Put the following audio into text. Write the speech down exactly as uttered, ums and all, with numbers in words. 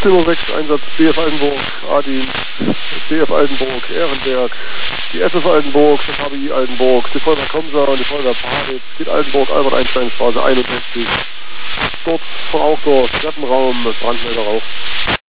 Nummer sechs, Einsatz B F Altenburg, A-Dienst, B F Altenburg, Ehrenberg, die S F Altenburg, das H B I Altenburg, die Feuerwehr Komsa und die Feuerwehr Paritz, geht Altenburg, Albert-Einstein-Straße einundsechzig. Dort von auch dort, Treppenraum, Brandmelder Rauch.